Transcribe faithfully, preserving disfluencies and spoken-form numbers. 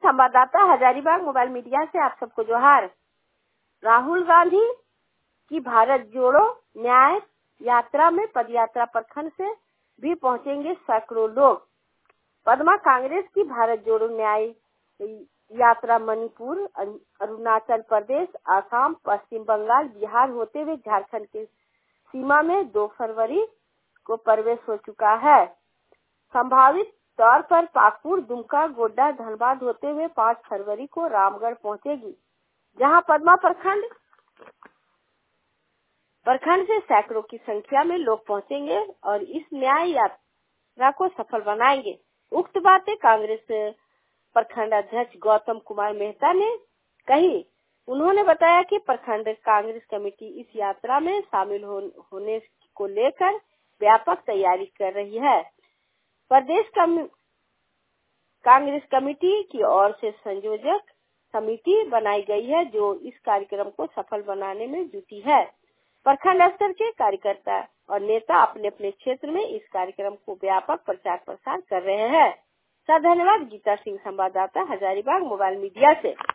संवाददाता Hazaribagh mobile media से आप सबको जोहार। राहुल गांधी की भारत जोड़ो न्याय यात्रा में पदयात्रा प्रखंड से भी पहुंचेंगे सैकड़ों लोग। पद्मा कांग्रेस की भारत जोड़ो न्याय यात्रा मणिपुर, अरुणाचल प्रदेश, आसाम, पश्चिम बंगाल, बिहार होते हुए झारखंड के सीमा में दो फरवरी को प्रवेश हो चुका है। संभावित तौर पर पाकुड़, दुमका, गोड्डा, धनबाद होते हुए पाँच फरवरी को रामगढ़ पहुंचेगी, जहां पद्मा प्रखंड प्रखंड से सैकड़ों की संख्या में लोग पहुंचेंगे और इस न्याय यात्रा को सफल बनाएंगे। उक्त बातें कांग्रेस प्रखंड अध्यक्ष गौतम कुमार मेहता ने कही। उन्होंने बताया कि प्रखंड कांग्रेस कमेटी इस यात्रा में शामिल हो, होने को लेकर व्यापक तैयारी कर रही है। प्रदेश कम, कांग्रेस कमेटी की ओर से संयोजक समिति बनाई गई है, जो इस कार्यक्रम को सफल बनाने में जुटी है। प्रखंड स्तर के कार्यकर्ता और नेता अपने अपने क्षेत्र में इस कार्यक्रम को व्यापक प्रचार प्रसार कर रहे हैं। धन्यवाद। गीता सिंह, संवाददाता हजारीबाग मोबाइल मीडिया से।